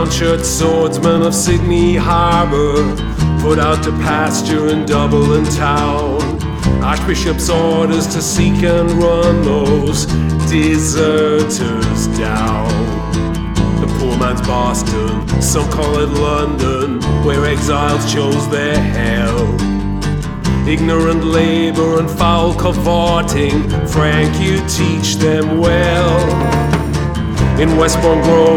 brown-shirt swordsmen of Sydney Harbour, put out to pasture in Dublin town. Archbishop's orders to seek and run those deserters down. The poor man's Boston, some call it London, where exiles chose their hell. Ignorant labour and foul cavorting, Frank, you teach them well. In Westbourne Grove